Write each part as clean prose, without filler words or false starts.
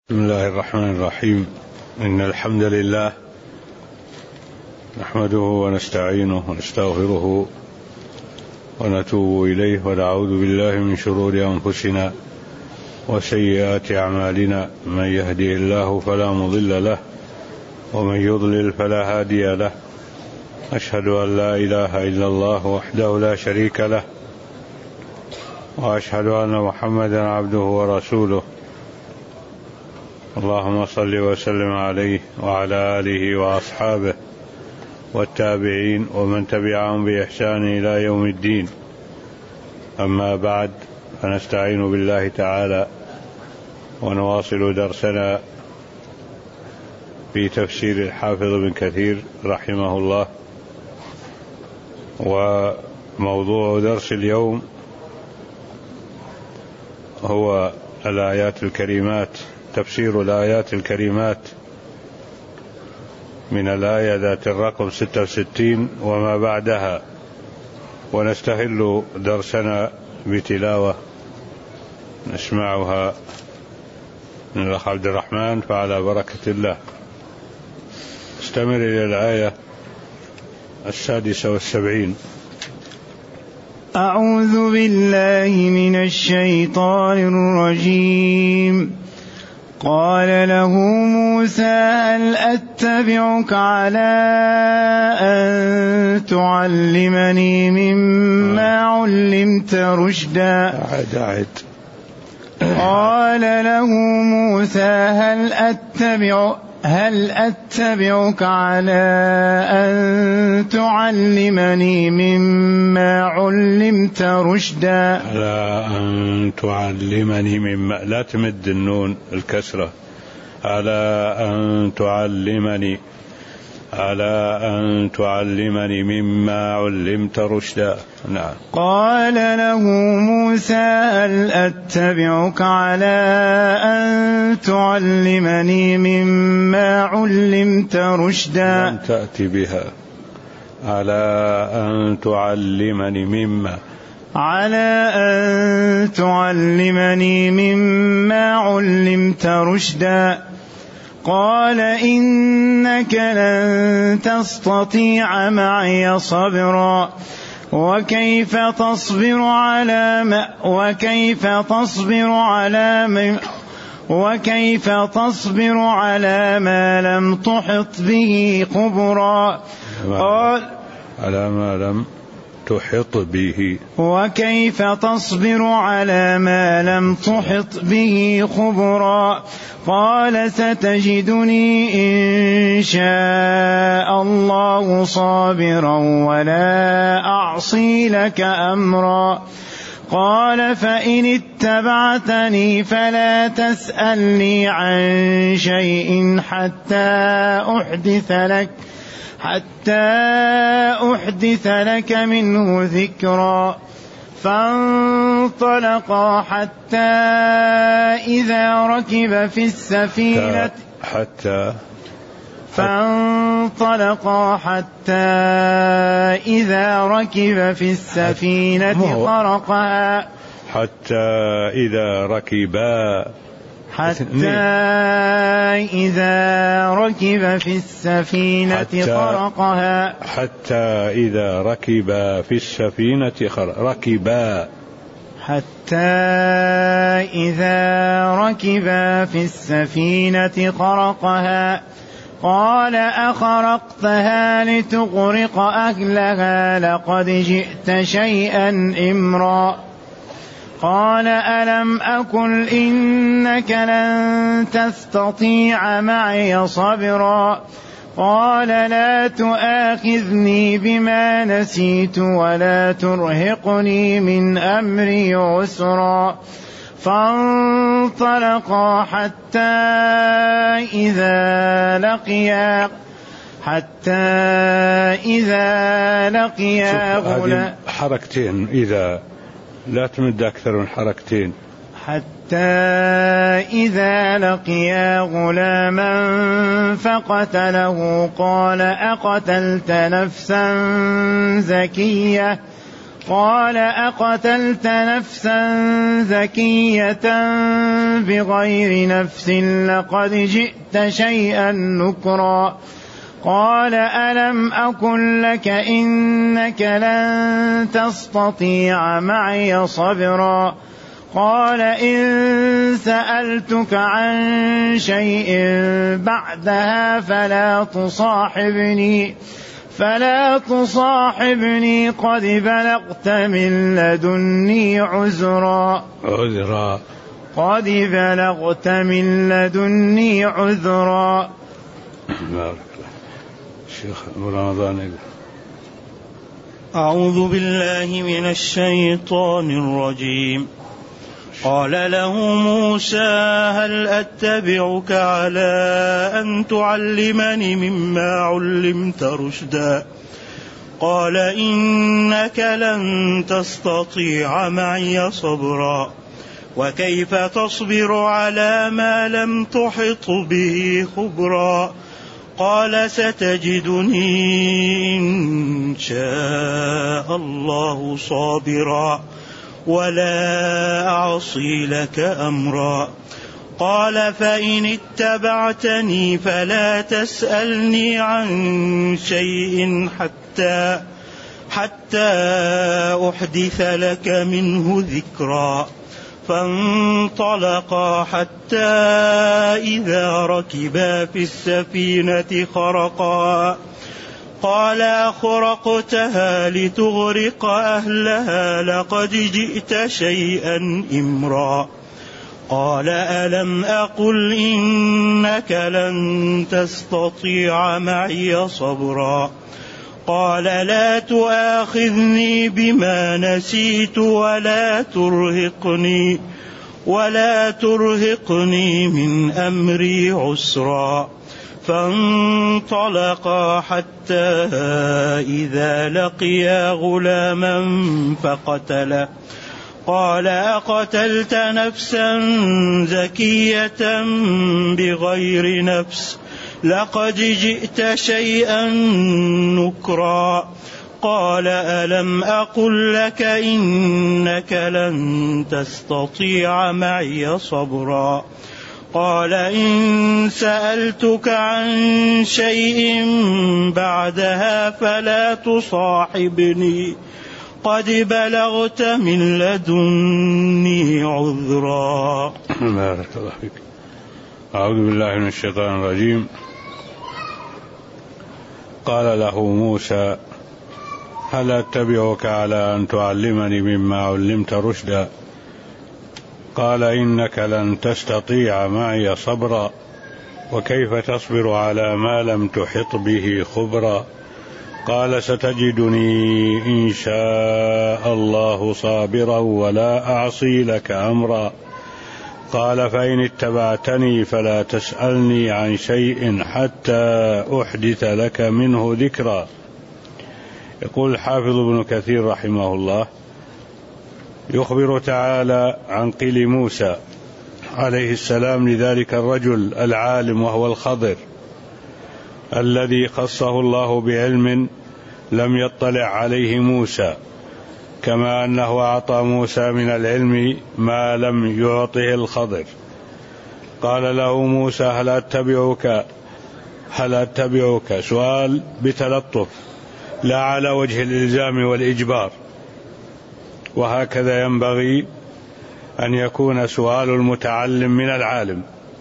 بسم الله الرحمن الرحيم. إن الحمد لله نحمده ونستعينه ونستغفره ونتوب إليه ونعوذ بالله من شرور أنفسنا وسيئات أعمالنا. من يهده الله فلا مضل له ومن يضلل فلا هادي له. أشهد أن لا إله إلا الله وحده لا شريك له وأشهد أن محمدا عبده ورسوله. اللهم صل وسلم عليه وعلى آله وأصحابه والتابعين ومن تبعهم بإحسان إلى يوم الدين. أما بعد، فنستعين بالله تعالى ونواصل درسنا في تفسير الحافظ ابن كثير رحمه الله. وموضوع درس اليوم هو الآيات الكريمات، تفسير الآيات الكريمات من الآية ذات الرقم 66 وما بعدها. ونستهل درسنا بتلاوة نسمعها من الأخ عبد الرحمن، فعلى بركة الله. استمر إلى الآية 76. أعوذ بالله من الشيطان الرجيم. قال له موسى: هل أتبعك على أن تعلمني مما علمت رشدا؟ قال له موسى: هل أتبعك على أن تعلمني مما علمت رشدا؟ على أن تعلمني مما، لا تمد النون الكسرة، على أن تعلمني، على أن تعلمني مما علمت رشدا. نعم. قال له موسى: هل أتبعك على أن تعلمني مما علمت رشدا؟ لم تأتي بها. على أن تعلمني مما، على أن تعلمني مما علمت رشدا. قال: إنك لن تستطيع معي صبرا. وكيف تصبر على ما لم تحط به خبرا؟ على ما لم تحط به. وكيف تصبر على ما لم تحط به خبرا؟ قال: ستجدني إن شاء الله صابرا ولا أعصي لك أمرا. قال: فإن اتبعتني فلا تسألني عن شيء حتى أحدث لك منه ذكرا. فانطلقا حتى إذا ركب في السفينة خرقها. حتى إذا ركب في السفينة خرقها. حتى إذا ركب في السفينة خرقها. قال: أخرقتها لتغرق أهلها؟ لقد جئت شيئا إمرا. قال: ألم أقل إنك لن تستطيع معي صبرا؟ قال: لا تؤاخذني بما نسيت ولا ترهقني من أمري عسرا. فانطلقا حتى إذا لقيا غلاما. حركتين، إذا لا تمد أكثر من حركتين. حتى إذا لقيا غلاما فقتله. قال: أقتلت نفسا زكية؟ قال أقتلت نفسا زكية بغير نفس لقد جئت شيئا نكرا قال ألم أقل لك إنك لن تستطيع معي صبرا قال إن سألتك عن شيء بعدها فلا تصاحبني قد بلغت من لدني عذرا شيخ رمضان. أعوذ بالله من الشيطان الرجيم. قال له موسى هل أتبعك على أن تعلمني مما علمت رشدا قال إنك لن تستطيع معي صبرا وكيف تصبر على ما لم تحط به خبرا قال ستجدني إن شاء الله صابرا ولا أعصي لك أمرا قال فإن اتبعتني فلا تسألني عن شيء حتى أحدث لك منه ذكرا فانطلقا حتى إذا ركبا في السفينة خرقا قال أخرقتها لتغرق أهلها لقد جئت شيئا إمرا قال ألم أقل إنك لن تستطيع معي صبرا قال لا تؤاخذني بما نسيت ولا ترهقني من أمري عسرا فانطلقا حتى إذا لقيا غلاما فقتله قال أقتلت نفسا زكية بغير نفس لقد جئت شيئا نكرا قال ألم أقل لك إنك لن تستطيع معي صبرا قال إن سألتك عن شيء بعدها فلا تصاحبني قد بلغت من لدني عذرا. بارك الله فيك. أعوذ بالله من الشيطان الرجيم. قال له موسى هل أتبعك على أن تعلمني مما علمت رشدا قال إنك لن تستطيع معي صبرا وكيف تصبر على ما لم تحط به خبرا قال ستجدني إن شاء الله صابرا ولا أعصي لك أمرا قال فإن اتبعتني فلا تسألني عن شيء حتى أحدث لك منه ذكرا. يقول الحافظ ابن كثير رحمه الله يخبر تعالى عن قيل موسى عليه السلام لذلك الرجل العالم وهو الخضر الذي خصه الله بعلم لم يطلع عليه موسى كما أنه أعطى موسى من العلم ما لم يعطه الخضر. قال له موسى هل أتبعك سؤال بتلطف لا على وجه الإلزام والإجبار وهكذا ينبغي أن يكون سؤال المتعلم من العالم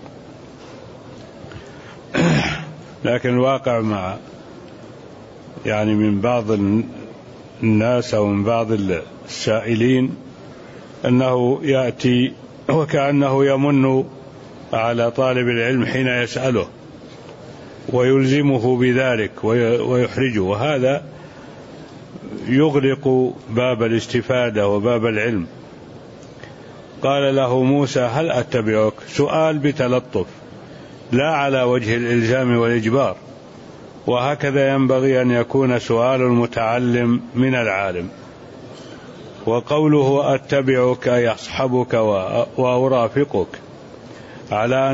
لكن الواقع مع من بعض الناس أو من بعض السائلين أنه يأتي وكأنه يمن على طالب العلم حين يسأله ويلزمه بذلك ويحرجه وهذا يغلق باب الاستفادة وباب العلم. قال له موسى هل أتبعك سؤال بتلطف لا على وجه الإلزام والإجبار وهكذا ينبغي أن يكون سؤال المتعلم من العالم. وقوله أتبعك يصحبك وأرافقك على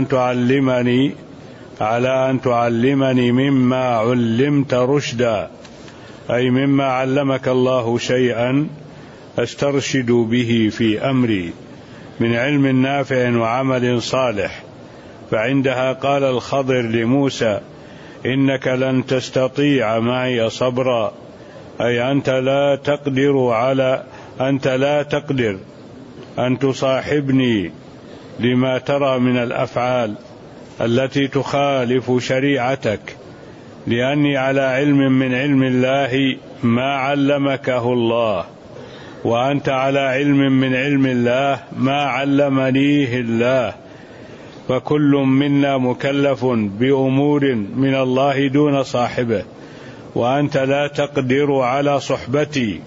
أن تعلمني مما علمت رشدا أي مما علمك الله شيئا أسترشد به في أمري من علم نافع وعمل صالح. فعندها قال الخضر لموسى: إنك لن تستطيع معي صبرا، أي أنت لا تقدر أن تصاحبني لما ترى من الأفعال التي تخالف شريعتك، لأني على علم من علم الله ما علمكه الله، وأنت على علم من علم الله ما علمنيه الله، فكل منا مكلف بأمور من الله دون صاحبه، وأنت لا تقدر على صحبتي،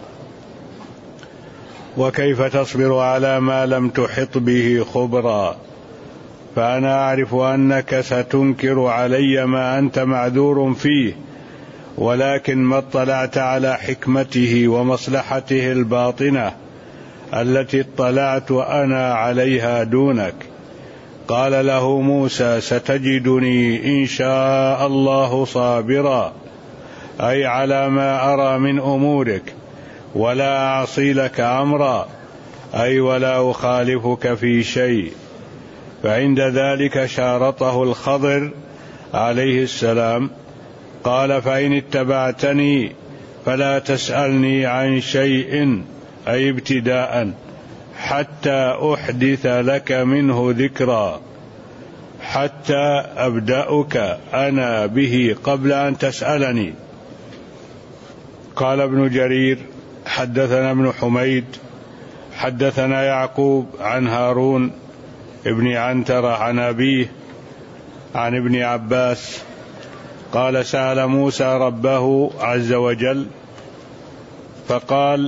وكيف تصبر على ما لم تحط به خبرا؟ فأنا أعرف أنك ستنكر علي ما أنت معذور فيه، ولكن ما اطلعت على حكمته ومصلحته الباطنة التي اطلعت أنا عليها دونك. قال له موسى: ستجدني إن شاء الله صابرا، أي على ما أرى من أمورك، ولا أعصي لك أمرا، أي ولا أخالفك في شيء. فعند ذلك شارطه الخضر عليه السلام، قال: فإن اتبعتني فلا تسألني عن شيء، أي ابتداء، حتى أحدث لك منه ذكرا، حتى أبدأك أنا به قبل أن تسألني. قال ابن جرير: حدثنا ابن حميد حدثنا يعقوب عن هارون ابن عنترة عن أبيه عن ابن عباس قال: سأل موسى ربه عز وجل فقال: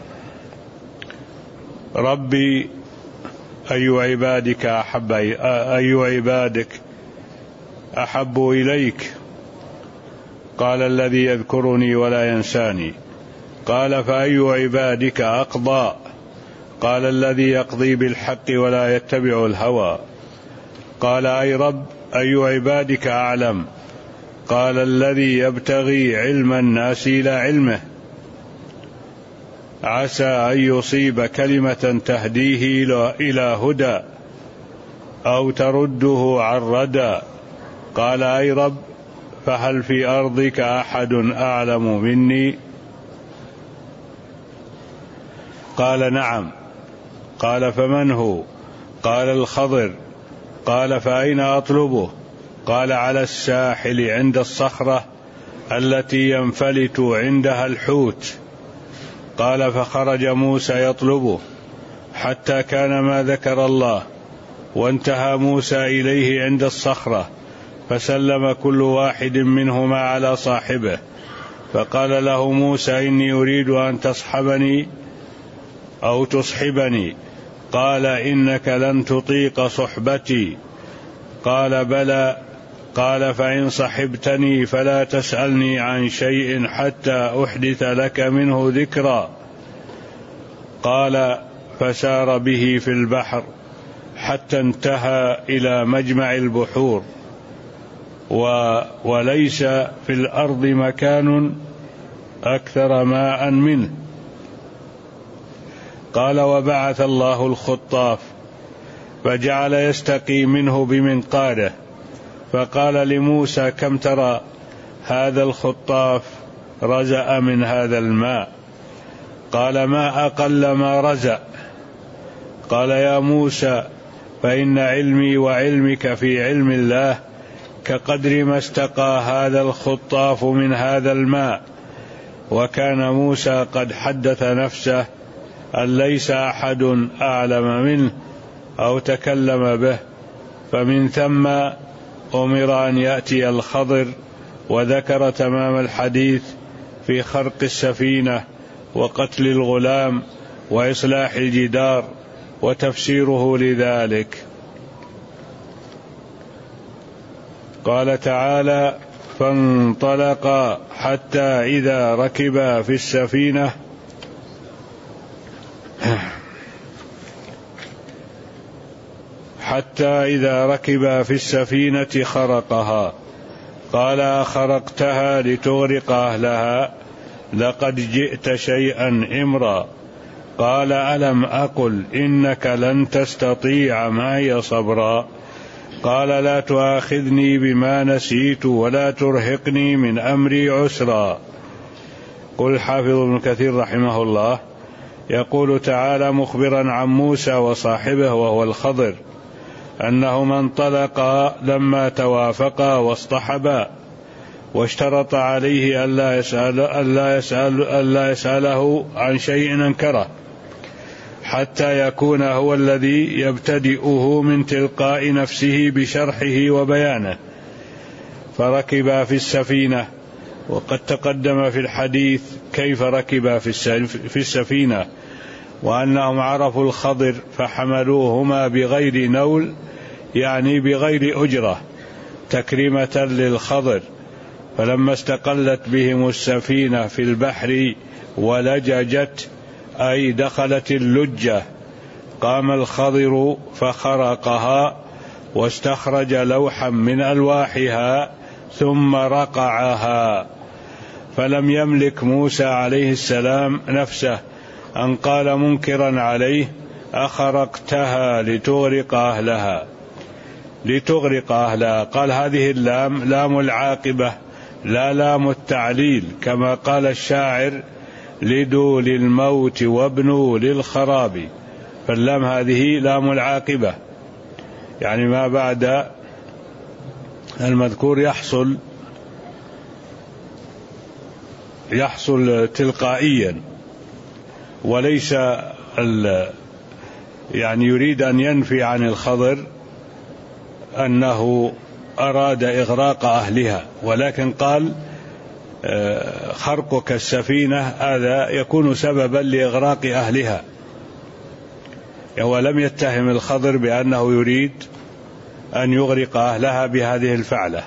ربي أي عبادك أحب إليك؟ قال: الذي يذكرني ولا ينساني. قال: فأي عبادك أقضى؟ قال: الذي يقضي بالحق ولا يتبع الهوى. قال: أي رب أي عبادك أعلم؟ قال: الذي يبتغي علم الناس إلى علمه، عسى أن يصيب كلمة تهديه إلى هدى أو ترده عن ردى. قال: أي رب فهل في أرضك أحد أعلم مني؟ قال: نعم. قال: فمن هو؟ قال: الخضر. قال: فأين أطلبه؟ قال: على الساحل عند الصخرة التي ينفلت عندها الحوت. قال: فخرج موسى يطلبه حتى كان ما ذكر الله، وانتهى موسى إليه عند الصخرة، فسلم كل واحد منهما على صاحبه، فقال له موسى: إني أريد أن تصحبني أو تصحبني. قال: إنك لن تطيق صحبتي. قال: بلى. قال: فإن صحبتني فلا تسألني عن شيء حتى أحدث لك منه ذكرا. قال: فسار به في البحر حتى انتهى إلى مجمع البحور، وليس في الأرض مكان أكثر ماء منه. قال: وبعث الله الخطاف فجعل يستقي منه بمنقاره، فقال لموسى: كم ترى هذا الخطاف رزأ من هذا الماء؟ قال: ما أقل ما رزأ. قال: يا موسى فإن علمي وعلمك في علم الله كقدر ما استقى هذا الخطاف من هذا الماء. وكان موسى قد حدث نفسه أن ليس أحد أعلم منه أو تكلم به، فمن ثم أمر أن يأتي الخضر، وذكر تمام الحديث في خرق السفينة وقتل الغلام وإصلاح الجدار وتفسيره لذلك. قال تعالى: فانطلقا حتى إذا ركبا في السفينة خرقها. قال: أخرقتها لتغرق أهلها؟ لقد جئت شيئا إمرا. قال ألم أقل إنك لن تستطيع معي صبرا قال لا تؤاخذني بما نسيت ولا ترهقني من أمري عسرا. قل حافظ ابن كثير رحمه الله يقول تعالى مخبرا عن موسى وصاحبه وهو الخضر أنهما انطلقا لما توافقا واصطحبا، واشترط عليه ألا يسأله عن شيء أنكره حتى يكون هو الذي يبتدئه من تلقاء نفسه بشرحه وبيانه. فركبا في السفينة، وقد تقدم في الحديث كيف ركبا في السفينة، وأنهم عرفوا الخضر فحملوهما بغير نول، يعني بغير أجرة، تكريمة للخضر. فلما استقلت بهم السفينة في البحر ولججت، أي دخلت اللجة، قام الخضر فخرقها واستخرج لوحا من ألواحها ثم رقعها. فلم يملك موسى عليه السلام نفسه أن قال منكرا عليه أخرقتها لتغرق أهلها. قال هذه اللام لام العاقبة لا لام التعليل، كما قال الشاعر لدوا للموت وابنوا للخراب، فاللام هذه لام العاقبة، يعني ما بعد المذكور يحصل تلقائيا، وليس يعني يريد أن ينفي عن الخضر أنه أراد إغراق أهلها، ولكن قال خرقك السفينة هذا يكون سببا لإغراق أهلها، ولم يتهم الخضر بأنه يريد أن يغرق أهلها بهذه الفعلة.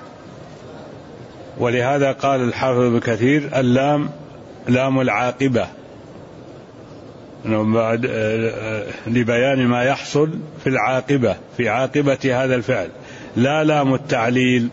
ولهذا قال الحافظ ابن كثير اللام لام العاقبة لبيان ما يحصل في العاقبة، في عاقبة هذا الفعل، لا لام التعليل،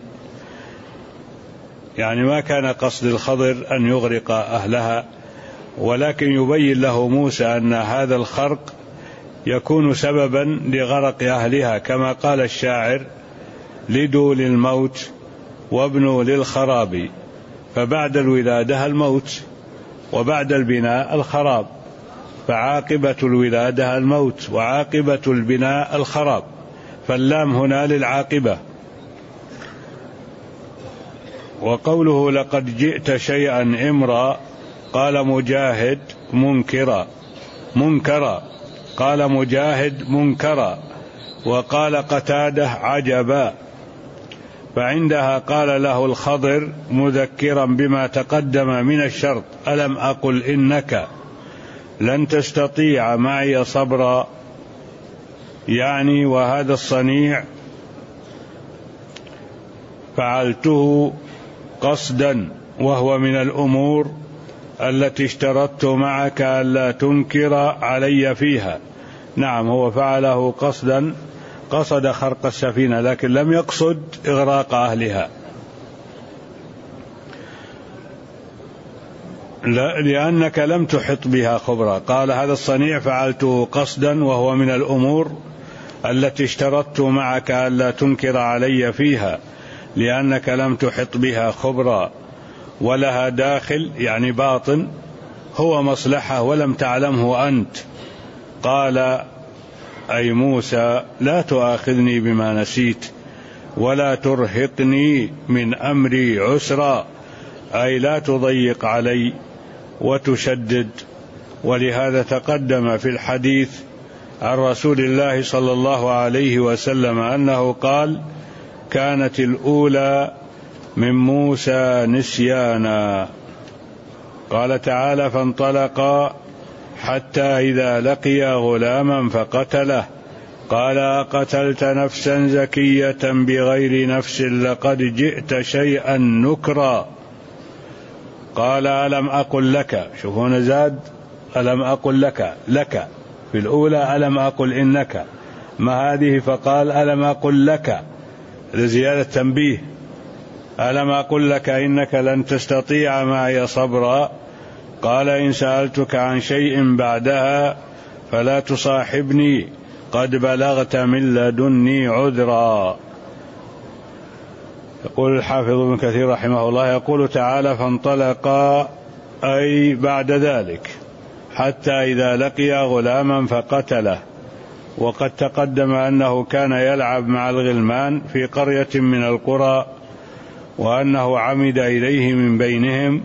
يعني ما كان قصد الخضر أن يغرق أهلها، ولكن يبين له موسى أن هذا الخرق يكون سببا لغرق أهلها، كما قال الشاعر لدوا للموت وابنوا للخراب، فبعد الولادة الموت وبعد البناء الخراب، فعاقبة الولادة الموت وعاقبة البناء الخراب، فاللام هنا للعاقبة. وقوله لقد جئت شيئا إمرا قال مجاهد منكرا، قال مجاهد منكرا، وقال قتادة عجبا. فعندها قال له الخضر مذكرا بما تقدم من الشرط ألم أقل إنك لن تستطيع معي صبرا، يعني وهذا الصنيع فعلته قصدا، وهو من الأمور التي اشترطت معك ألا تنكر علي فيها. نعم، هو فعله قصدا، قصد خرق السفينة، لكن لم يقصد إغراق أهلها، لأنك لم تحط بها خبرا. قال هذا الصنيع فعلته قصدا، وهو من الأمور التي اشترطت معك ألا تنكر علي فيها، لأنك لم تحط بها خبرا، ولها داخل يعني باطن هو مصلحة ولم تعلمه أنت. قال أي موسى لا تؤاخذني بما نسيت ولا ترهقني من أمري عسرا، أي لا تضيق علي وتشدد. ولهذا تقدم في الحديث عن رسول الله صلى الله عليه وسلم أنه قال كانت الأولى من موسى نسيانا. قال تعالى فانطلقا حتى إذا لقيا غلاما فقتله قال أقتلت نفسا زكية بغير نفس لقد جئت شيئا نكرا. قال ألم أقل لك، شوفوا هنا زاد ألم أقل لك في الأولى ألم أقل إنك، ما هذه فقال ألم أقل لك لزيادة تنبيه، ألم أقل لك إنك لن تستطيع معي صبرا، قال إن سألتك عن شيء بعدها فلا تصاحبني قد بلغت من لدني عذرا. يقول الحافظ ابن كثير رحمه الله يقول تعالى فانطلقا أي بعد ذلك حتى إذا لقي غلاما فقتله. وقد تقدم أنه كان يلعب مع الغلمان في قرية من القرى وأنه عمد إليه من بينهم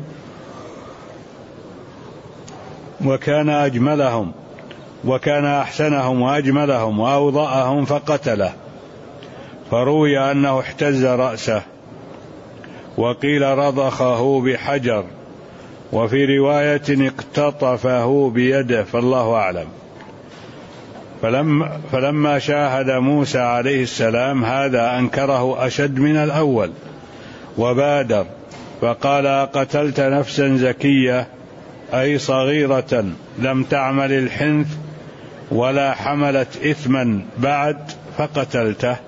وكان أجملهم وكان أحسنهم وأجملهم وأوضأهم فقتله. فروي أنه احتز رأسه وقيل رضخه بحجر وفي رواية اقتطفه بيده فالله أعلم. فلما شاهد موسى عليه السلام هذا أنكره أشد من الأول وبادر فقال قتلت نفسا زكية أي صغيرة لم تعمل الحنث ولا حملت إثما بعد فقتلته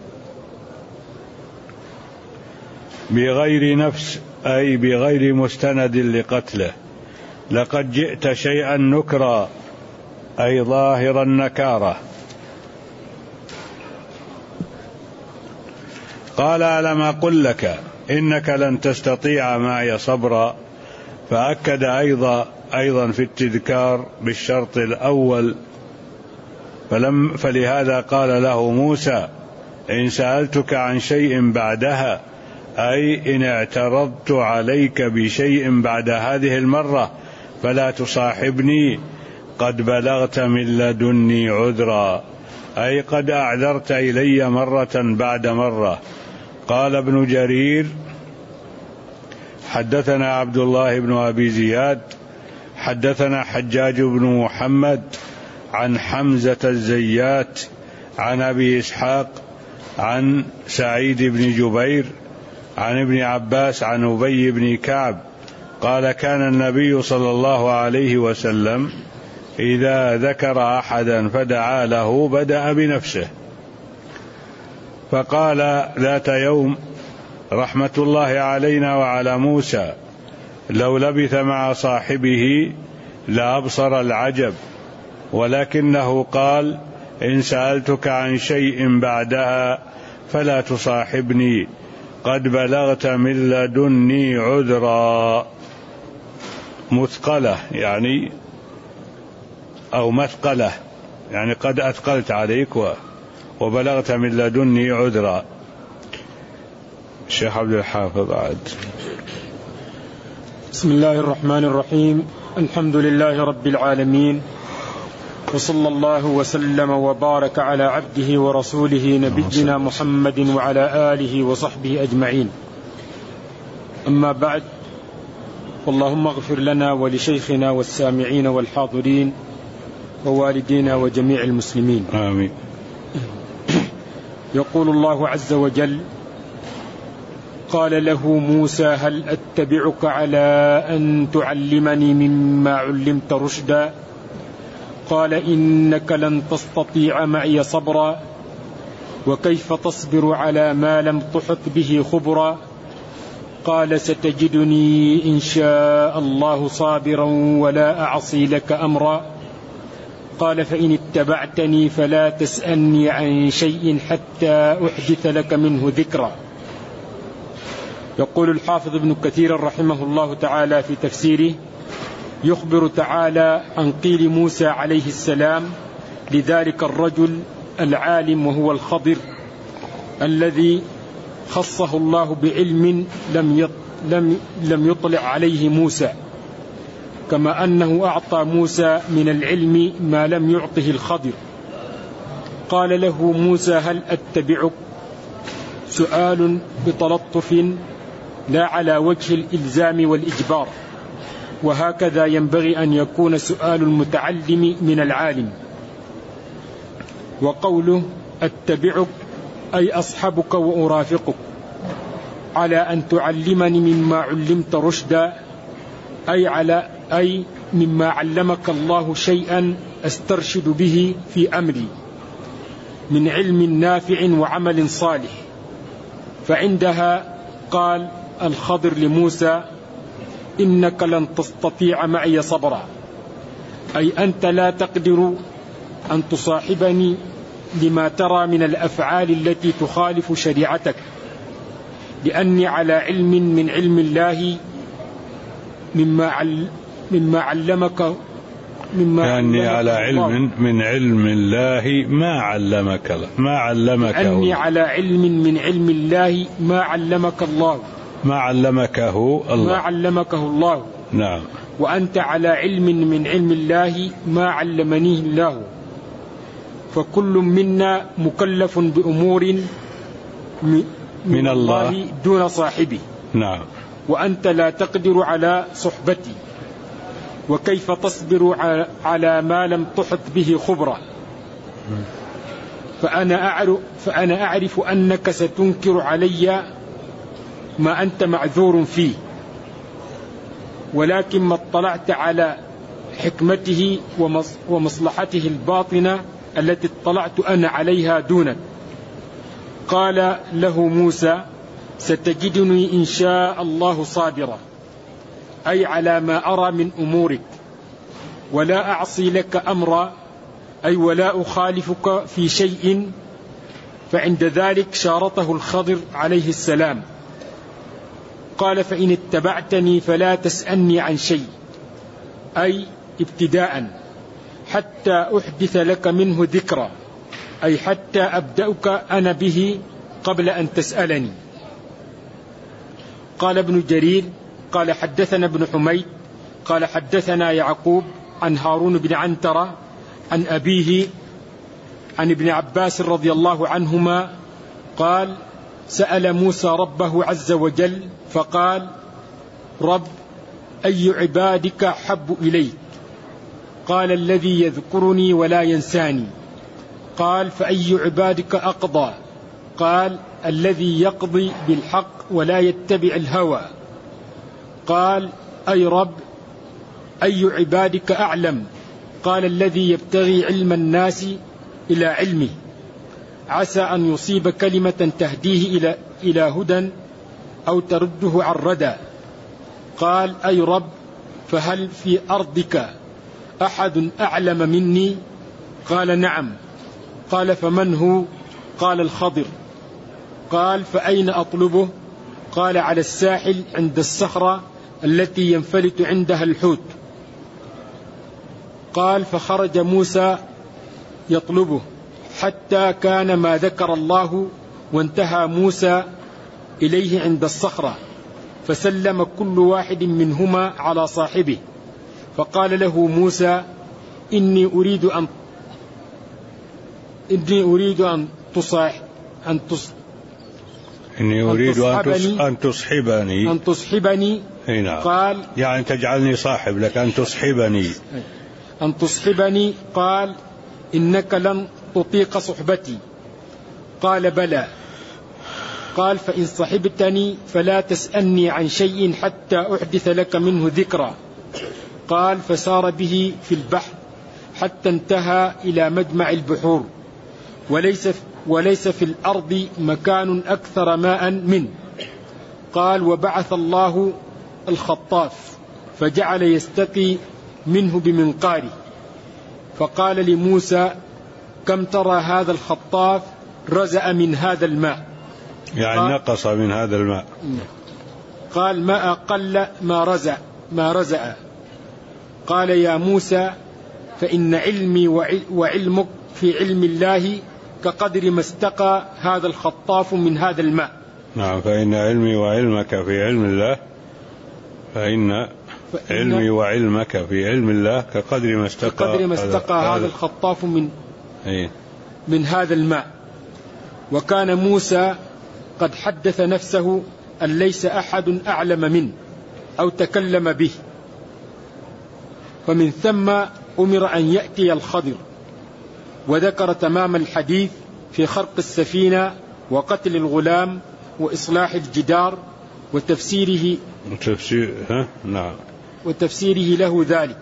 بغير نفس أي بغير مستند لقتله. لقد جئت شيئا نكرا أي ظاهر النكارة. قال ألم أقل لك إنك لن تستطيع معي صبرا. فأكد أيضا في التذكار بالشرط الأول. فلهذا قال له موسى إن سألتك عن شيء بعدها أي إن اعترضت عليك بشيء بعد هذه المرة فلا تصاحبني قد بلغت من لدني عذرا أي قد أعذرت إلي مرة بعد مرة. قال ابن جرير حدثنا عبد الله بن أبي زياد حدثنا حجاج بن محمد عن حمزة الزيات عن أبي إسحاق عن سعيد بن جبير عن ابن عباس عن أبي بن كعب قال كان النبي صلى الله عليه وسلم إذا ذكر أحدا فدعا له بدأ بنفسه. فقال ذات يوم رحمة الله علينا وعلى موسى لو لبث مع صاحبه لأبصر العجب ولكنه قال إن سألتك عن شيء بعدها فلا تصاحبني قد بلغت من لدني عذرا. مثقلة يعني أو مثقلة يعني قد أثقلت عليك وبلغت من لدني عذرا. الشيخ عبد الحافظ عاد. بسم الله الرحمن الرحيم الحمد لله رب العالمين وصلى الله وسلم وبارك على عبده ورسوله نبينا محمد وعلى آله وصحبه أجمعين. أما بعد اللهم اغفر لنا ولشيخنا والسامعين والحاضرين ووالدينا وجميع المسلمين آمين. يقول الله عز وجل قال له موسى هل أتبعك على أن تعلمني مما علمت رشدا قال إنك لن تستطيع معي صبرا وكيف تصبر على ما لم تحط به خبرا قال ستجدني إن شاء الله صابرا ولا أعصي لك أمرا قال فإن اتبعتني فلا تسألني عن شيء حتى أحدث لك منه ذكرا. يقول الحافظ ابن كثير رحمه الله تعالى في تفسيره يخبر تعالى عن قيل موسى عليه السلام لذلك الرجل العالم وهو الخضر الذي خصه الله بعلم لم يطلع عليه موسى كما أنه أعطى موسى من العلم ما لم يعطه الخضر. قال له موسى هل أتبعك سؤال بتلطف لا على وجه الإلزام والإجبار وهكذا ينبغي أن يكون سؤال المتعلم من العالم. وقوله أتبعك أي أصحبك وأرافقك على أن تعلمني مما علمت رشدا أي مما علمك الله شيئا أسترشد به في أمري من علم نافع وعمل صالح. فعندها قال الخضر لموسى إنك لن تستطيع معي صبرا، أي أنت لا تقدر أن تصاحبني لما ترى من الأفعال التي تخالف شريعتك، لأني على علم من علم الله مما علمك لأني على علم من علم الله ما علمك لأني على علم من علم الله ما علمكه الله. نعم. وأنت على علم من علم الله ما علمنيه الله، فكل منا مكلف بأمور من الله دون صاحبه. نعم. وأنت لا تقدر على صحبتي، وكيف تصبر على ما لم تحط به خبرا؟ فأنا أعرف أنك ستنكر علي ما أنت معذور فيه، ولكن ما اطلعت على حكمته ومصلحته الباطنة التي اطلعت أنا عليها دونك. قال له موسى: ستجدني إن شاء الله صابرا، أي على ما أرى من أمورك، ولا أعصي لك أمرا، أي ولا أخالفك في شيء. فعند ذلك شارطه الخضر عليه السلام، قال: فإن اتبعتني فلا تسألني عن شيء، أي ابتداء، حتى أحدث لك منه ذكرى، أي حتى أبدأك أنا به قبل أن تسألني. قال ابن جرير قال: حدثنا ابن حميد قال: حدثنا يعقوب عن هارون بن عنترة عن أبيه عن ابن عباس رضي الله عنهما قال: سأل موسى ربه عز وجل فقال: رب، أي عبادك حب إليك؟ قال: الذي يذكرني ولا ينساني. قال: فأي عبادك أقضى؟ قال: الذي يقضي بالحق ولا يتبع الهوى. قال: أي رب، أي عبادك أعلم؟ قال: الذي يبتغي علم الناس إلى علمه، عسى أن يصيب كلمة تهديه إلى هدى أو ترده عن ردى. قال: أي رب، فهل في أرضك أحد أعلم مني؟ قال: نعم. قال: فمن هو؟ قال: الخضر. قال: فأين أطلبه؟ قال: على الساحل عند الصخرة التي ينفلت عندها الحوت. قال: فخرج موسى يطلبه حتى كان ما ذكر الله، وانتهى موسى إليه عند الصخرة، فسلم كل واحد منهما على صاحبه، فقال له موسى: إني أريد أن تصحبني. قال: يعني تجعلني صاحب لك، أن تصحبني. قال: إنك لن تطيق صحبتي. قال: بلى. قال: فإن صحبتني فلا تسألني عن شيء حتى أحدث لك منه ذكرى. قال: فسار به في البحر حتى انتهى إلى مجمع البحور، وليس في الأرض مكان أكثر ماء منه. قال: وبعث الله الخطاف فجعل يستقي منه بمنقاره، فقال لموسى: كم ترى هذا الخطاف رزأ من هذا الماء؟ يعني نقص من هذا الماء. قال: ما أقل ما رزأ. قال: يا موسى، فإن علمي وعلمك في علم الله كقدر ما استقى هذا الخطاف من هذا الماء. نعم. فإن علمي وعلمك في علم الله، علمي وعلمك في علم الله كقدر ما استقى هذا الخطاف من هذا الماء. وكان موسى قد حدث نفسه أن ليس أحد أعلم منه أو تكلم به، فمن ثم أمر أن يأتي الخضر، وذكر تمام الحديث في خرق السفينة وقتل الغلام وإصلاح الجدار وتفسيره له ذلك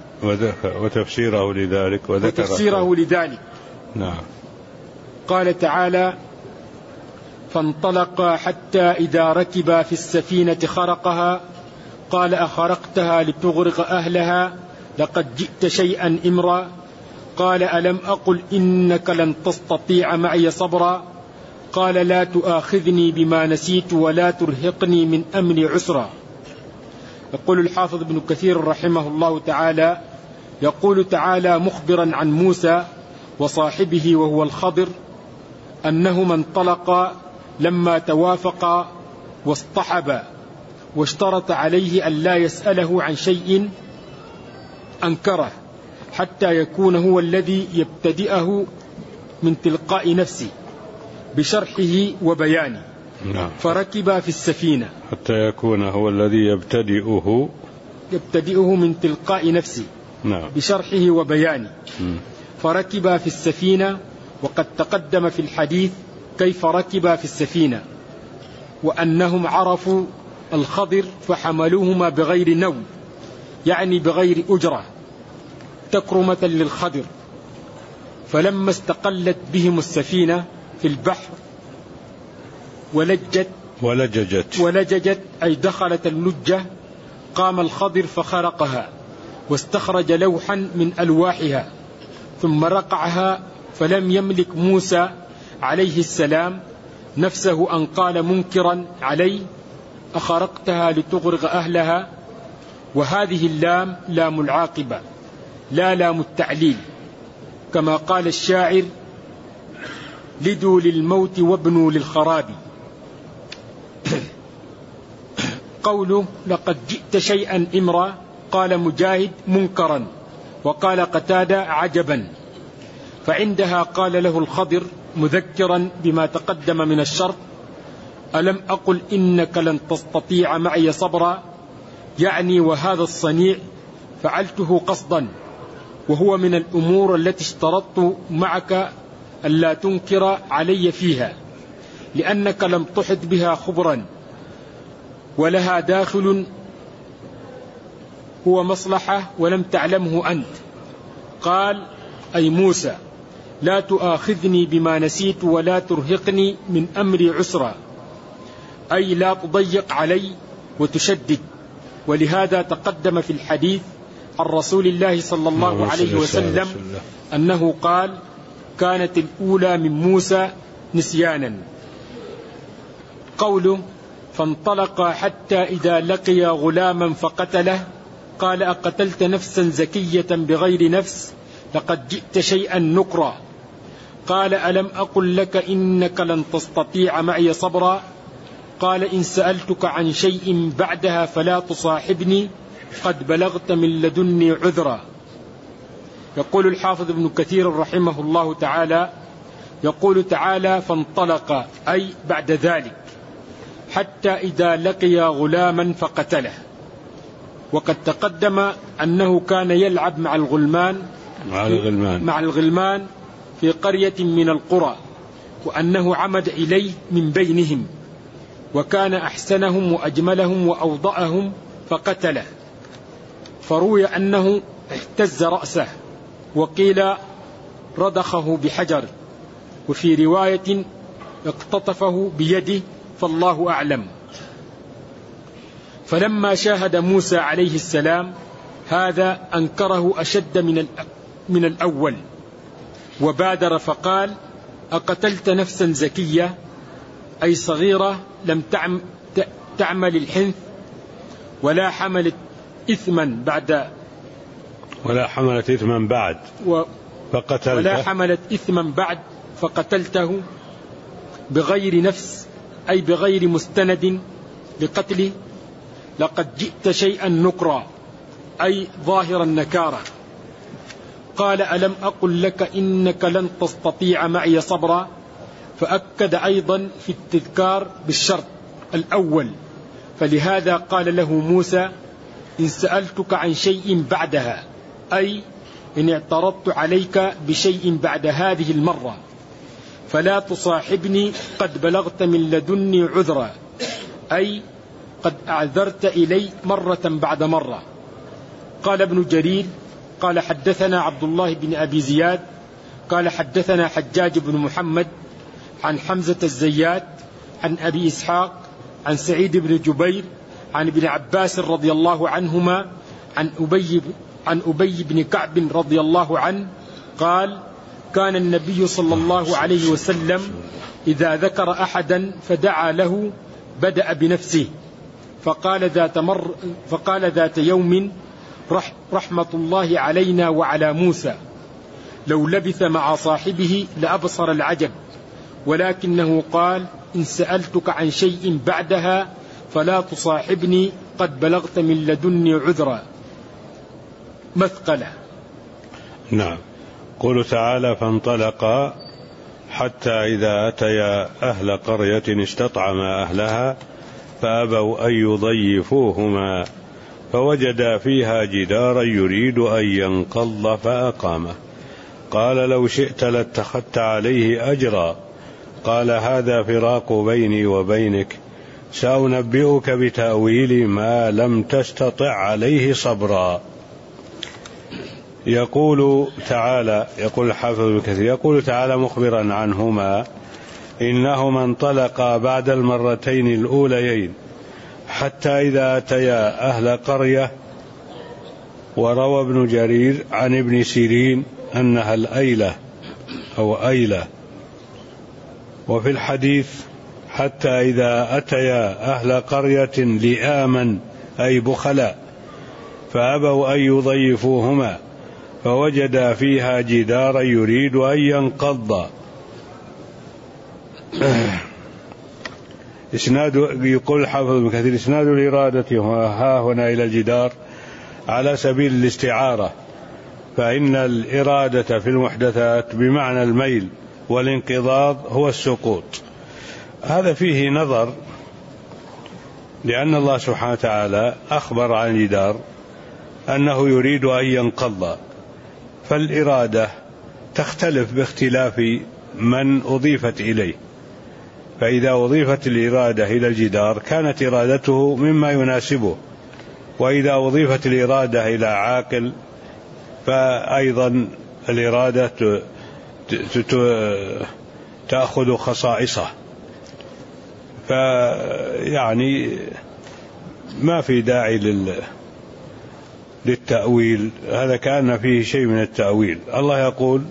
وتفسيره لذلك. نعم. قال تعالى: فانطلقا حتى إذا ركبا في السفينة خرقها قال أخرقتها لتغرق أهلها لقد جئت شيئا إمرا قال ألم أقل إنك لن تستطيع معي صبرا قال لا تؤاخذني بما نسيت ولا ترهقني من أمري عسرا. يقول الحافظ ابن كثير رحمه الله تعالى يقول تعالى مخبرا عن موسى وصاحبه وهو الخضر أنهما انطلقا لما توافقا واصطحبا واشترط عليه أن لا يسأله عن شيء أنكره حتى يكون هو الذي يبتدئه من تلقاء نفسه بشرحه وبيانه. فركب في السفينة حتى يكون هو الذي يبتدئه من تلقاء نفسه بشرحه وبيانه. فركب في السفينة وقد تقدم في الحديث كيف ركب في السفينة وأنهم عرفوا الخضر فحملوهما بغير نوم يعني بغير أجرة تكرمة للخضر. فلما استقلت بهم السفينة في البحر ولججت أي دخلت اللجة قام الخضر فخرقها واستخرج لوحا من ألواحها ثم رقعها فلم يملك موسى عليه السلام نفسه أن قال منكرا عليه أخرقتها لتغرق أهلها. وهذه اللام لام العاقبة لا لام التعليل كما قال الشاعر لدوا للموت وابنوا للخراب. قوله لقد جئت شيئا إمرا قال مجاهد منكرا وقال قتادة عجبا. فعندها قال له الخضر مذكرا بما تقدم من الشرط ألم أقل إنك لن تستطيع معي صبرا يعني وهذا الصنيع فعلته قصدا وهو من الأمور التي اشترطت معك ألا تنكر علي فيها لأنك لم تحط بها خبرا ولها داخل هو مصلحة ولم تعلمه أنت. قال أي موسى لا تؤاخذني بما نسيت ولا ترهقني من أمري عسرا أي لا تضيق علي وتشدد. ولهذا تقدم في الحديث عن رسول الله صلى الله عليه وسلم أنه قال كانت الأولى من موسى نسيانا. قوله فانطلق حتى إذا لقي غلاما فقتله قال أقتلت نفسا زكية بغير نفس لقد جئت شيئا نكرا قال ألم أقل لك إنك لن تستطيع معي صبرا قال إن سألتك عن شيء بعدها فلا تصاحبني قد بلغت من لدني عذرا. يقول الحافظ ابن كثير رحمه الله تعالى يقول تعالى فانطلق أي بعد ذلك حتى إذا لقي غلاما فقتله. وقد تقدم أنه كان يلعب مع الغلمان في قرية من القرى وأنه عمد إليه من بينهم وكان أحسنهم وأجملهم وأوضأهم فقتله. فروي أنه اهتز رأسه وقيل رضخه بحجر وفي رواية اقتطفه بيده فالله أعلم. فلما شاهد موسى عليه السلام هذا أنكره أشد من الأول وبادر فقال أقتلت نفسا زكية أي صغيرة لم تعمل الحنث ولا حملت إثما بعد فقتلته بغير نفس أي بغير مستند لقتله لقد جئت شيئا نكرا أي ظاهر النكارة. قال ألم أقل لك إنك لن تستطيع معي صبرا فأكد أيضا في التذكار بالشرط الأول. فلهذا قال له موسى إن سألتك عن شيء بعدها أي إن اعترضت عليك بشيء بعد هذه المرة فلا تصاحبني قد بلغت من لدني عذرا أي قد أعذرت إلي مرة بعد مرة. قال ابن جرير قال حدثنا عبد الله بن أبي زياد قال حدثنا حجاج بن محمد عن حمزة الزيات عن أبي إسحاق عن سعيد بن جبير عن ابن عباس رضي الله عنهما عن أبي بن كعب رضي الله عنه قال: كان النبي صلى الله عليه وسلم إذا ذكر أحدا فدعا له بدأ بنفسه فقال ذات يوم: رحمة الله علينا وعلى موسى، لو لبث مع صاحبه لأبصر العجب، ولكنه قال: إن سألتك عن شيء بعدها فلا تصاحبني، قد بلغت من لدني عذرا. مثقلة. نعم. قول تعالى: فانطلقا حتى إذا أتيا أهل قرية استطعما أهلها فأبوا أن يضيفوهما فوجدا فيها جدارا يريد أن ينقض فأقامه. قال: لو شئت لاتخذت عليه أجرا. قال: هذا فراق بيني وبينك، سأنبئك بتأويل ما لم تستطع عليه صبرا. يقول الحافظ ابن كثير يقول تعالى مخبرا عنهما: إنهما انطلقا بعد المرتين الأوليين حتى إذا أتيا أهل قرية. وروى ابن جرير عن ابن سيرين أنها الأيلة أو أيلة، وفي الحديث: حتى إذا أتيا أهل قرية لئاما أي بخلاء فأبوا أن يضيفوهما فوجدا فيها جدارا يريد أن ينقض. يقول الحافظ ابن كثير: إسناد الإرادة ها هنا إلى الجدار على سبيل الاستعارة، فإن الإرادة في المحدثات بمعنى الميل، والانقضاض هو السقوط. هذا فيه نظر، لأن الله سبحانه وتعالى أخبر عن الجدار أنه يريد أن ينقض، فالإرادة تختلف باختلاف من أضيفت إليه. فإذا أضيفت الإرادة إلى الجدار كانت إرادته مما يناسبه، وإذا أضيفت الإرادة إلى عاقل فأيضا الإرادة تأخذ خصائصه. فيعني ما في داعي للتأويل، هذا كان فيه شيء من التأويل. الله يقول: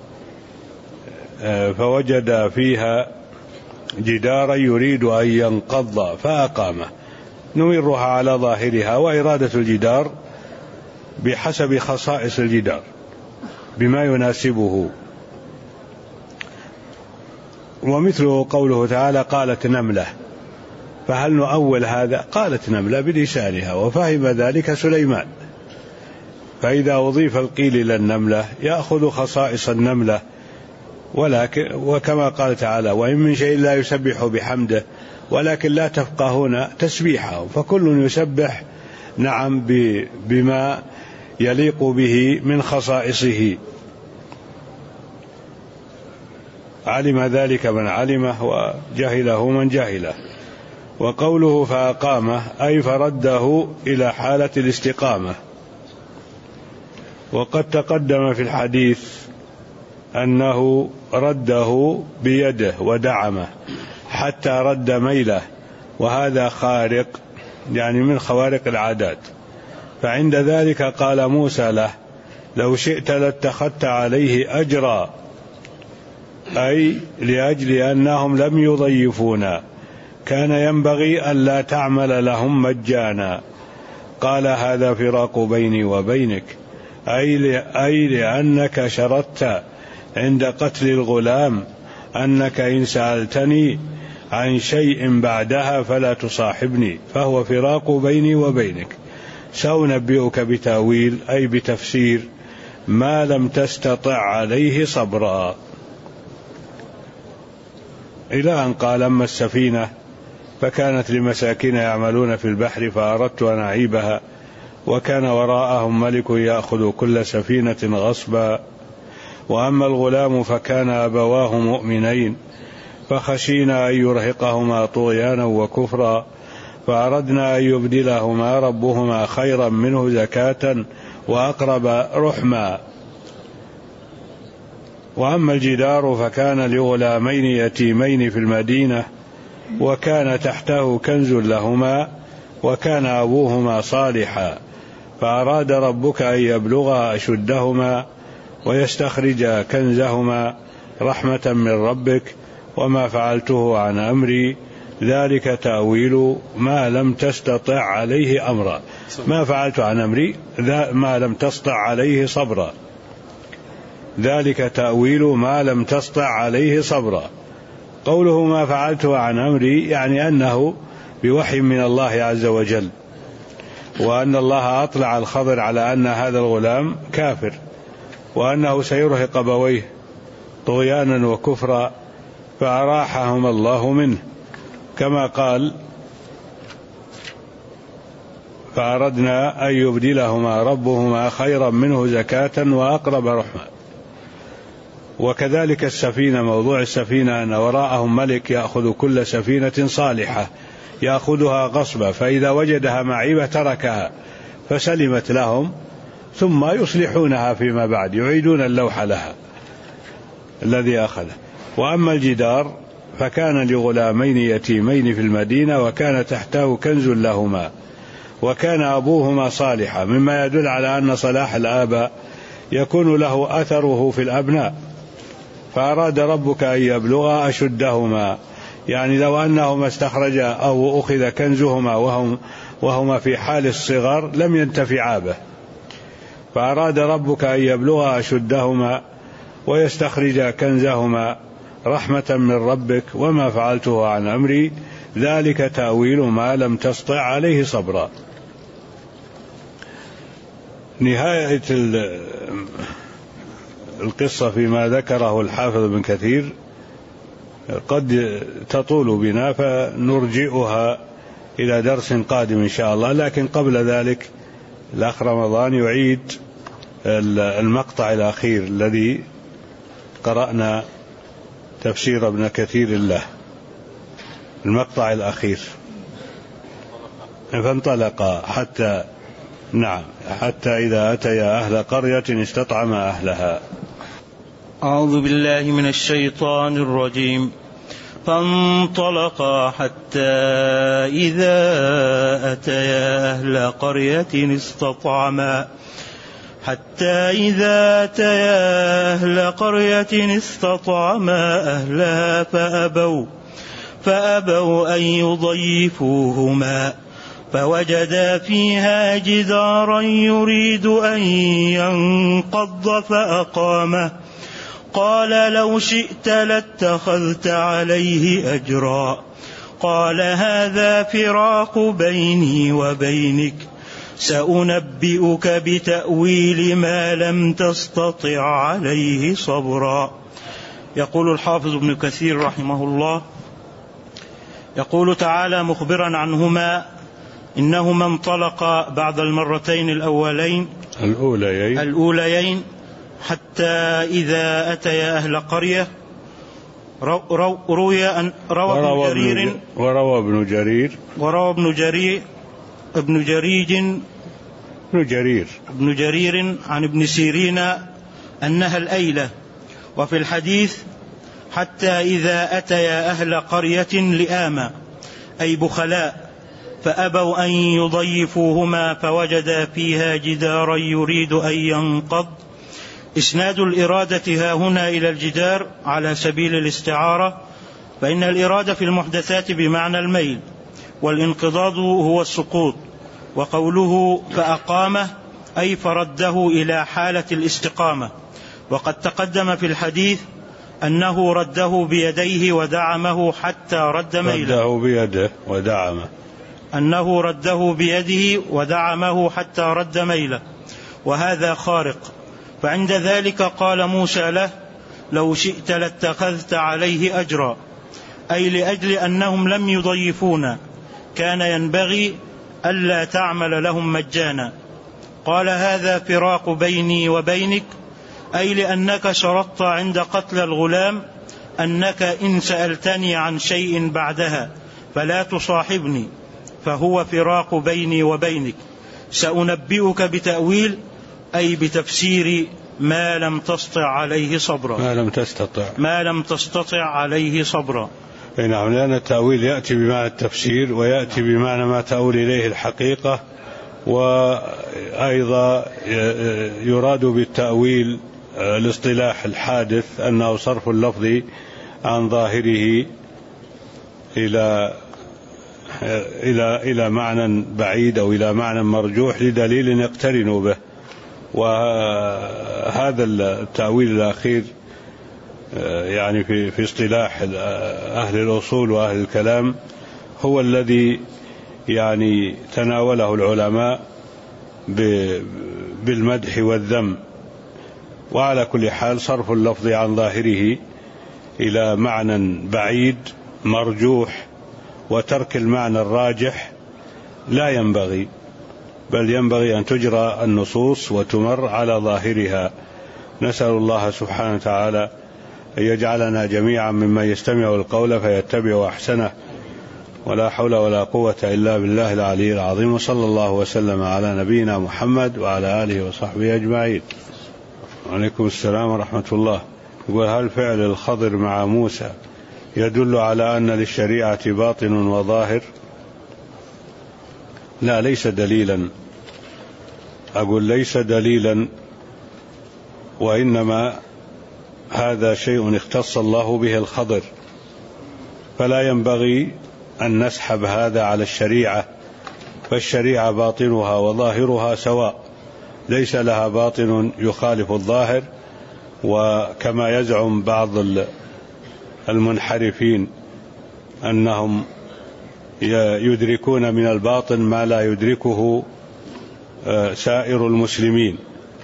فوجد فيها جدارا يريد أن ينقض فأقامه، نمرها على ظاهرها، وإرادة الجدار بحسب خصائص الجدار بما يناسبه. ومثله قوله تعالى: قالت نملة، فهل نؤول هذا؟ قالت نملة بلسانها، وفهم ذلك سليمان. فإذا أضيف القيل إلى النملة يأخذ خصائص النملة، ولكن وكما قال تعالى: وإن من شيء لا يسبح بحمده ولكن لا تفقهون تسبيحه. فكل يسبح نعم بما يليق به من خصائصه، علم ذلك من علمه وجهله من جهله. وقوله فأقامه أي فرده إلى حالة الاستقامة. وقد تقدم في الحديث أنه رده بيده ودعمه حتى رد ميله، وهذا خارق يعني من خوارق العادات. فعند ذلك قال موسى له: لو شئت لاتخذت عليه أجرا، أي لأجل أنهم لم يضيفونا كان ينبغي أن لا تعمل لهم مجانا. قال: هذا فراق بيني وبينك، أي لأنك شرطت عند قتل الغلام أنك إن سألتني عن شيء بعدها فلا تصاحبني، فهو فراق بيني وبينك. سأنبئك بتأويل أي بتفسير ما لم تستطع عليه صبرا. إلى أن قال: أما السفينة فكانت لمساكين يعملون في البحر فأردت أن أعيبها وكان وراءهم ملك يأخذ كل سفينة غصبا. وأما الغلام فكان أبواه مؤمنين فخشينا أن يرهقهما طغيانا وكفرا فأردنا أن يبدلهما ربهما خيرا منه زكاة وأقرب رحما. وأما الجدار فكان لغلامين يتيمين في المدينة وكان تحته كنز لهما وكان أبوهما صالحا فأراد ربك أن يبلغا أشدهما ويستخرجا كنزهما رحمة من ربك وما فعلته عن أمري ذلك تأويل ما لم تستطع عليه أمرا. ما فعلت عن أمري ما لم تستطع عليه صبرا، ذلك تأويل ما لم تستطع عليه صبرا. قوله ما فعلته عن أمري يعني أنه بوحي من الله عز وجل، وأن الله أطلع الخضر على أن هذا الغلام كافر وأنه سيرهق أبويه طغيانا وكفرا فأراحهما الله منه، كما قال فأردنا أن يبدلهما ربهما خيرا منه زكاة وأقرب رحمة. وكذلك السفينة، موضوع السفينة أن وراءهم ملك يأخذ كل سفينة صالحة يأخذها غصبا، فإذا وجدها معيبة تركها فسلمت لهم، ثم يصلحونها فيما بعد، يعيدون اللوح لها الذي أخذه. وأما الجدار فكان لغلامين يتيمين في المدينة وكان تحته كنز لهما وكان أبوهما صالحا، مما يدل على أن صلاح الآباء يكون له أثره في الأبناء. فأراد ربك أن يبلغا أشدهما، يعني لو أنهما استخرجا أو أخذ كنزهما وهما في حال الصغر لم ينتفعا به. فأراد ربك أن يبلغا أشدهما ويستخرجا كنزهما رحمة من ربك وما فعلته عن أمري ذلك تأويل ما لم تستطع عليه صبرا. نهاية القصة فيما ذكره الحافظ ابن كثير قد تطول بنا فنرجئها إلى درس قادم إن شاء الله، لكن قبل ذلك الأخ رمضان يعيد المقطع الأخير الذي قرأنا تفسير ابن كثير له، المقطع الأخير. فانطلقا حتى إذا أتيا أهل قرية استطعما أهلها. أعوذ بالله من الشيطان الرجيم. فانطلقا حتى إذا أتيا أهل قرية استطعما أهلها فأبوا أن يضيفوهما فوجدا فيها جدارا يريد أن ينقض فأقامه قال لو شئت لاتخذت عليه أجرا قال هذا فراق بيني وبينك سأنبئك بتأويل ما لم تستطع عليه صبرا. يقول الحافظ ابن كثير رحمه الله، يقول تعالى مخبرا عنهما إنهما انطلقا بعد المرتين الأوليين حتى إبا أتيا أهل قرية. روى ابن جرير عن ابن سيرين أنها الأيلة. وفي الحديث حتى إذا أتيا أهل قرية لآما أي بخلاء فأبوا أن يضيفوهما فوجدا فيها جدارا يريد أن ينقض. إسناد الإرادة ها هنا إلى الجدار على سبيل الاستعارة، فإن الإرادة في المحدثات بمعنى الميل، والانقضاض هو السقوط. وقوله فأقامه أي فرده إلى حالة الاستقامة. وقد تقدم في الحديث أنه رده بيديه ودعمه حتى رد ميله، حتى رد ميله، وهذا خارق. فعند ذلك قال موسى له لو شئت لاتخذت عليه أجرا، أي لأجل أنهم لم يضيفونا كان ينبغي ألا تعمل لهم مجانا. قال هذا فراق بيني وبينك، أي لأنك شرطت عند قتل الغلام أنك إن سألتني عن شيء بعدها فلا تصاحبني، فهو فراق بيني وبينك. سأنبئك بتأويل أي بتفسير ما لم تستطع عليه صبرا. نعم، لأن التأويل يأتي بمعنى التفسير ويأتي بمعنى ما تؤول إليه الحقيقة، وأيضا يراد بالتأويل الاصطلاح الحادث أنه صرف اللفظ عن ظاهره إلى معنى بعيد أو إلى معنى مرجوح لدليل يقترن به. وهذا التأويل الأخير يعني في اصطلاح أهل الأصول وأهل الكلام هو الذي يعني تناوله العلماء بالمدح والذم. وعلى كل حال صرف اللفظ عن ظاهره إلى معنى بعيد مرجوح وترك المعنى الراجح لا ينبغي، بل ينبغي أن تجرى النصوص وتمر على ظاهرها. نسأل الله سبحانه وتعالى أن يجعلنا جميعا ممن يستمع القول فيتبع أحسنه، ولا حول ولا قوة إلا بالله العلي العظيم. وصلى الله وسلم على نبينا محمد وعلى آله وصحبه أجمعين. وعليكم السلام ورحمة الله. يقول: هل فعل الخضر مع موسى يدل على أن للشريعة باطن وظاهر؟ لا، ليس دليلا. أقول ليس دليلا، وإنما هذا شيء اختص الله به الخضر، فلا ينبغي أن نسحب هذا على الشريعة، فالشريعة باطنها وظاهرها سواء، ليس لها باطن يخالف الظاهر. وكما يزعم بعض المنحرفين أنهم يدركون من الباطن ما لا يدركه سائر المسلمين،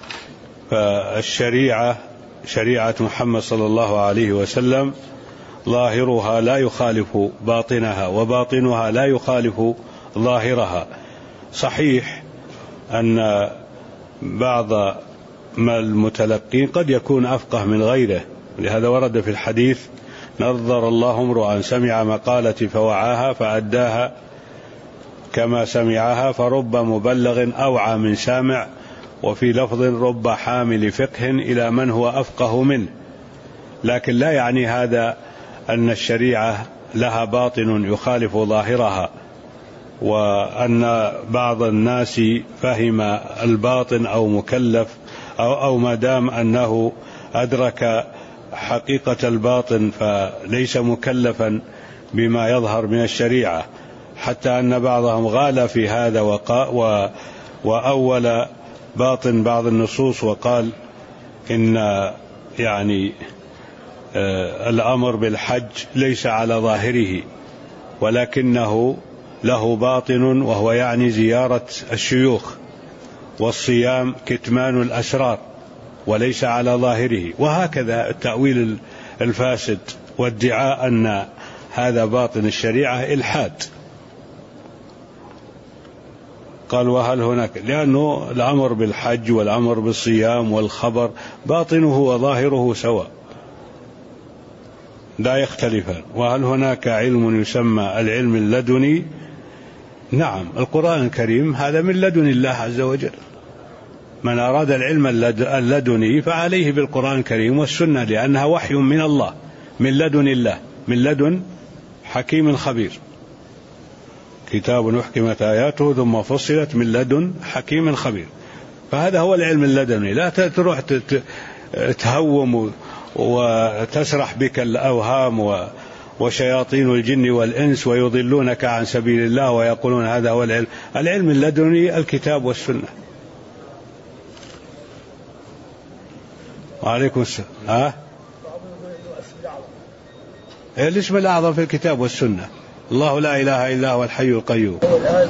فالشريعة شريعة محمد صلى الله عليه وسلم ظاهرها لا يخالف باطنها، وباطنها لا يخالف ظاهرها. صحيح أن بعض ما المتلقين قد يكون أفقه من غيره، لهذا ورد في الحديث: نظر الله امرؤا سمع مقالتي فوعاها فأداها كما سمعها، فرب مبلغ أوعى من سامع، وفي لفظ: رب حامل فقه إلى من هو أفقه منه. لكن لا يعني هذا أن الشريعة لها باطن يخالف ظاهرها، وأن بعض الناس فهم الباطن أو مكلف أو ما دام أنه أدرك حقيقة الباطن فليس مكلفا بما يظهر من الشريعة، حتى أن بعضهم غال في هذا وأول باطن بعض النصوص وقال إن يعني الأمر بالحج ليس على ظاهره، ولكنه له باطن، وهو يعني زيارة الشيوخ، والصيام كتمان الأسرار، وليس على ظاهره. وهكذا التأويل الفاسد وادعاء أن هذا باطن الشريعة إلحاد. قال: وهل هناك، لأنه الأمر بالحج والأمر بالصيام والخبر باطنه وظاهره سواء لا يختلفان. وهل هناك علم يسمى العلم اللدني؟ نعم، القرآن الكريم هذا من لدن الله عز وجل. من أراد العلم اللدني فعليه بالقرآن الكريم والسنة، لأنها وحي من الله، من لدن الله، من لدن حكيم خبير. كتاب أحكمت آياته ثم فصلت من لدن حكيم خبير. فهذا هو العلم اللدني. لا تروح تهوم وتسرح بك الأوهام وشياطين الجن والإنس ويضلونك عن سبيل الله ويقولون هذا هو العلم. العلم اللدني الكتاب والسنة. وعليكم السلام. الاسم الأعظم في الكتاب والسنة، الله لا إله إلا هو الحي القيوم.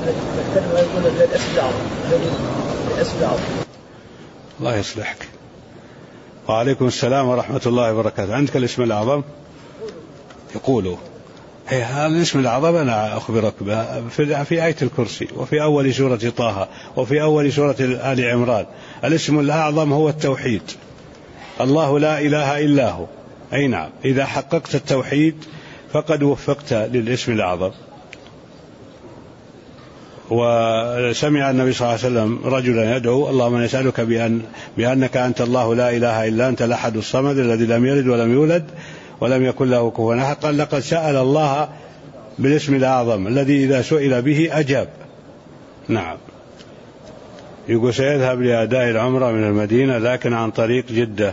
الله يصلحك. وعليكم السلام ورحمة الله وبركاته. عندك الاسم الأعظم؟ يقولوا هذا الاسم الأعظم أنا أخبرك في آية الكرسي، وفي أول سورة طه، وفي أول سورة آل عمران. الاسم الأعظم هو التوحيد، الله لا إله إلا هو. أي نعم، إذا حققت التوحيد فقد وفقت للاسم الأعظم. وسمع النبي صلى الله عليه وسلم رجلا يدعو: اللهم نسألك بأنك أنت الله لا إله إلا أنت الأحد الصمد الذي لم يلد ولم يولد ولم يكن له كفوا أحد. قال لقد سأل الله بالاسم الأعظم الذي إذا سئل به أجاب. نعم. يقول سيذهب لأداء العمرة من المدينة لكن عن طريق جدة،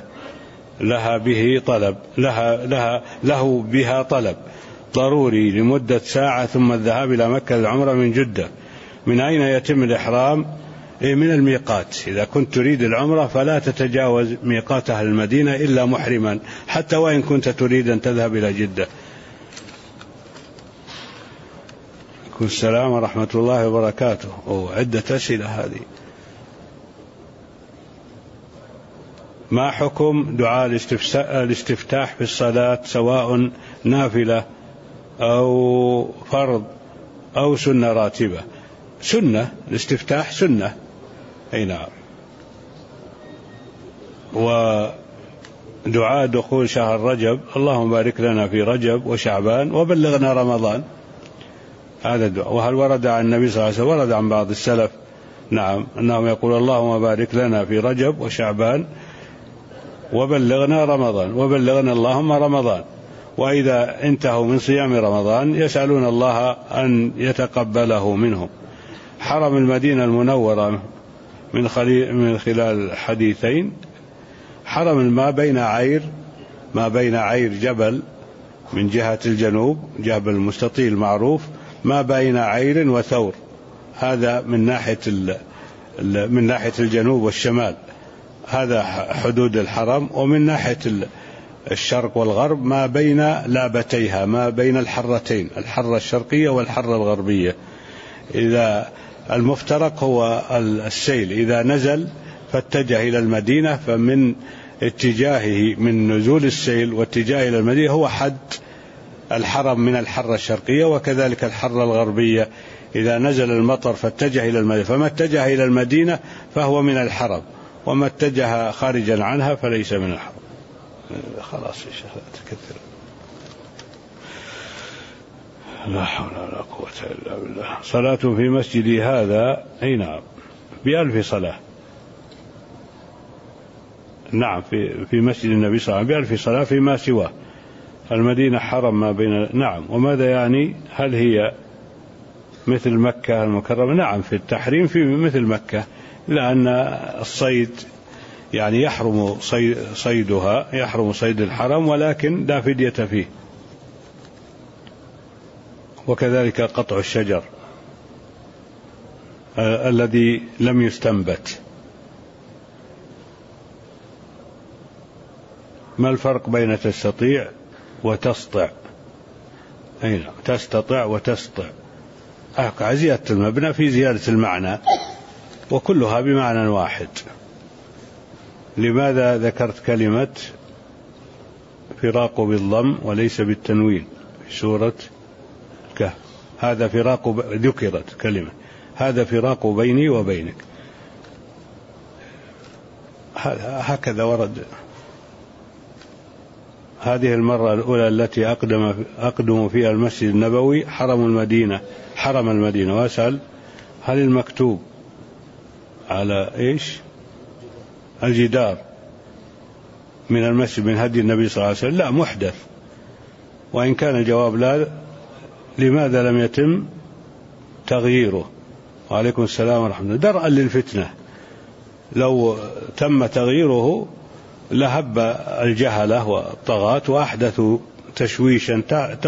له بها طلب ضروري لمدة ساعة ثم الذهاب إلى مكة للعمرة من جدة. من أين يتم الإحرام؟ من الميقات. إذا كنت تريد العمرة فلا تتجاوز ميقات أهل المدينة إلا محرما، حتى وإن كنت تريد أن تذهب إلى جدة. السلام ورحمة الله وبركاته. عدة أسئلة هذه. ما حكم دعاء الاستفتاح في الصلاة سواء نافلة أو فرض أو سنة راتبة؟ سنة، الاستفتاح سنة. أي نعم. ودعاء دخول شهر رجب اللهم بارك لنا في رجب وشعبان وبلغنا رمضان، هذا الدعاء. وهل ورد عن النبي صلى الله عليه وسلم؟ ورد عن بعض السلف نعم أنهم يقول اللهم بارك لنا في رجب وشعبان وبلغنا رمضان، وبلغنا اللهم رمضان. وإذا انتهوا من صيام رمضان يسألون الله أن يتقبله منهم. حرم المدينة المنورة من خلال حديثين، حرم ما بين عير جبل من جهة الجنوب، جبل المستطيل معروف، ما بين عير وثور، هذا من ناحية الجنوب والشمال، هذا حدود الحرم. ومن ناحية الشرق والغرب ما بين لابتيها، ما بين الحرتين، الحرة الشرقية والحرة الغربية. إذا المفترق هو السيل، إذا نزل فاتجه إلى المدينة، فمن اتجاهه من نزول السيل واتجاهه إلى المدينة هو حد الحرم من الحرة الشرقية، وكذلك الحرة الغربية إذا نزل المطر فاتجه إلى المدينة، فما اتجه إلى المدينة فهو من الحرم، وما اتجه خارجا عنها فليس من الحرم. خلاص يا شيخ تكثر. لا حول ولا قوة إلا بالله. صلاة في مسجدي هذا أي نعم ب1000 صلاة. نعم في مسجد النبي صلى الله عليه وسلم ب1000 صلاة فيما سواه. المدينة حرم ما بين. نعم. وماذا يعني؟ هل هي مثل مكة المكرمة؟ نعم في التحريم في مثل مكة، لأن الصيد يعني يحرم صيدها، يحرم صيد الحرم، ولكن لا فدية فيه. وكذلك قطع الشجر الذي لم يستنبت. ما الفرق بين تستطيع وتسطع؟ أي نعم تستطع وتسطع، زيادة المبنى في زيادة المعنى، وكلها بمعنى واحد. لماذا ذكرت كلمة فراق بالضم وليس بالتنوين في سورة الكهف؟ هذا فراق ذكرت كلمة، هذا فراق بيني وبينك، هكذا ورد. هذه المرة الأولى التي أقدم فيها المسجد النبوي حرم المدينة، وأسأل هل المكتوب على إيش الجدار من المسجد من هدي النبي صلى الله عليه وسلم؟ لا، محدث. وإن كان الجواب لا، لماذا لم يتم تغييره؟ وعليكم السلام ورحمة الله. درءا للفتنة، لو تم تغييره لهب الجهلة والطغاة وأحدثوا تشويشا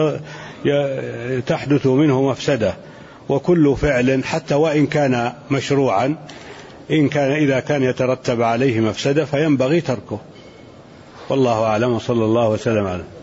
تحدث منه مفسدة. وكل فعل حتى وإن كان مشروعا إذا كان يترتب عليه مفسدة فينبغي تركه. والله أعلم، وصلى الله وسلم عليه.